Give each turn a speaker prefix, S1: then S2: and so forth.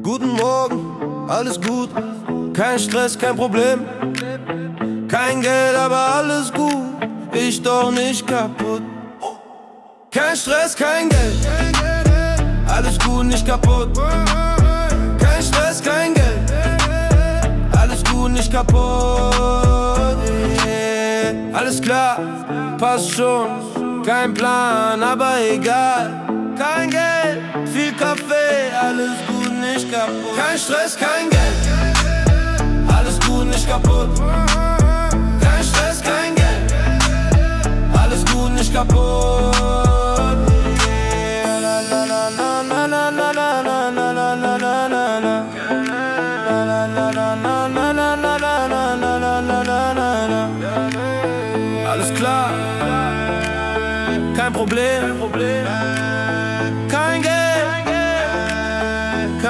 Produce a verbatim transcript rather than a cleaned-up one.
S1: Guten Morgen, alles gut, kein Stress, kein Problem. Kein Geld, aber alles gut, ich doch nicht kaputt. Kein Stress, kein Geld, alles gut, nicht kaputt. Kein Stress, kein Geld, alles gut, nicht kaputt. Yeah. Alles klar, passt schon, kein Plan, aber egal. Kein Geld, viel Kaffee, alles gut, nicht kaputt. Kein Stress, kein Geld, alles gut, nicht kaputt. Kein Stress, kein Geld, alles gut, nicht kaputt.